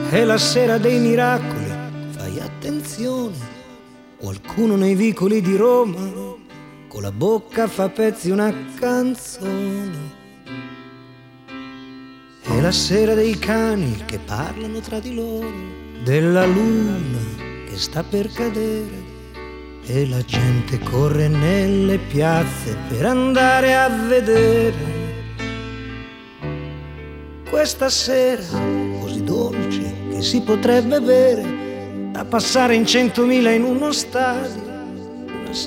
È la sera dei miracoli, fai attenzione, qualcuno nei vicoli di Roma con la bocca fa pezzi una canzone. È la sera dei cani che parlano tra di loro, della luna che sta per cadere, e la gente corre nelle piazze per andare a vedere. Questa sera così dolce che si potrebbe bere, da passare in 100.000 in uno stadio,